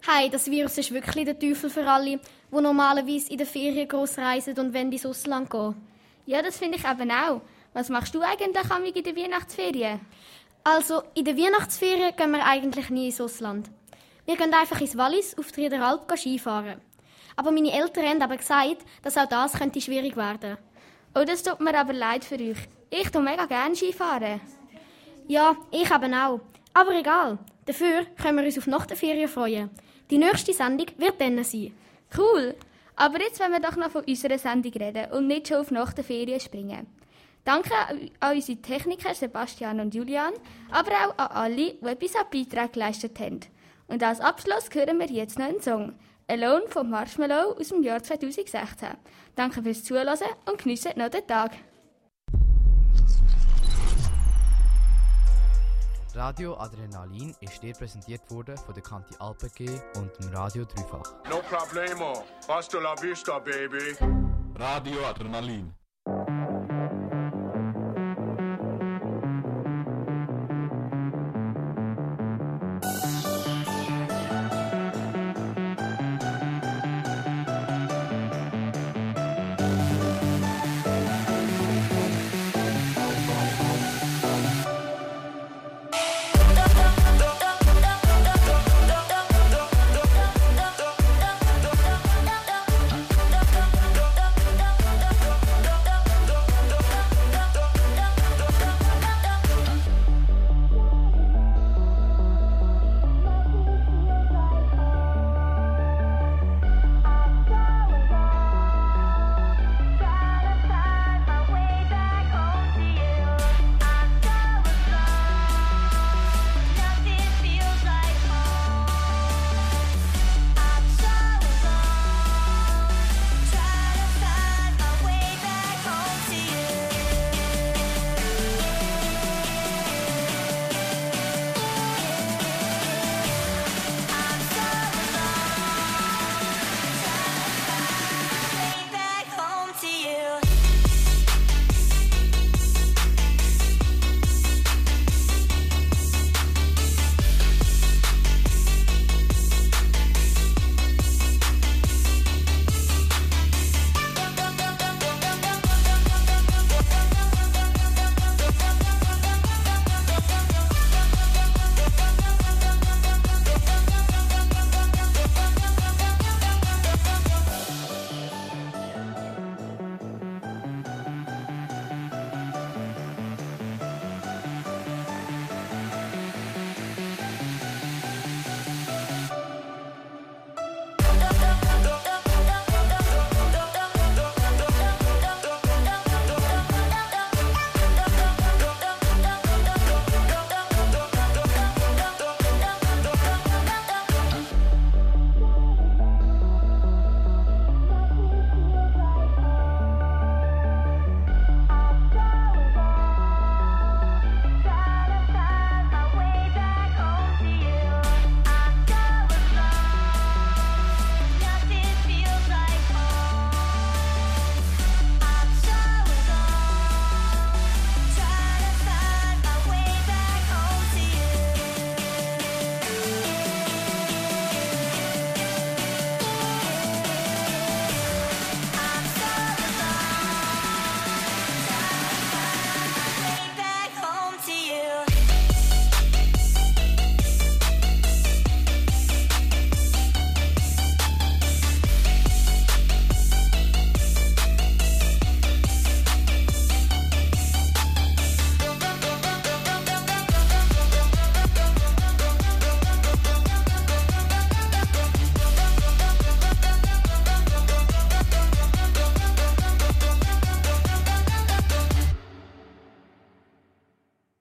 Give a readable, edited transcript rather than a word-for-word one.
Hey, das Virus ist wirklich der Teufel für alle, die normalerweise in den Ferien gross reisen und wenn ins Ausland gehen. Ja, das finde ich eben auch. Was machst du eigentlich in der Weihnachtsferien? Also, in den Weihnachtsferien gehen wir eigentlich nie ins Ausland. Wir gehen einfach ins Wallis auf die Riederalp Skifahren. Aber meine Eltern haben aber gesagt, dass auch das könnte schwierig werden. Oh, das tut mir aber leid für euch. Ich tue mega gerne Skifahren. Ja, ich eben auch. Aber egal. Dafür können wir uns auf nach der Ferien freuen. Die nächste Sendung wird dann sein. Cool. Aber jetzt wollen wir doch noch von unserer Sendung reden und nicht schon auf nach der Ferien springen. Danke an unsere Techniker Sebastian und Julian, aber auch an alle, die etwas an Beitrag geleistet haben. Und als Abschluss hören wir jetzt noch einen Song. Alone von Marshmallow aus dem Jahr 2016. Danke fürs Zuhören und geniessen noch den Tag. Radio Adrenalin ist dir präsentiert worden von der Kanti Alpe G und dem Radio Dreifach. No problemo. Hasta la vista, baby. Radio Adrenalin.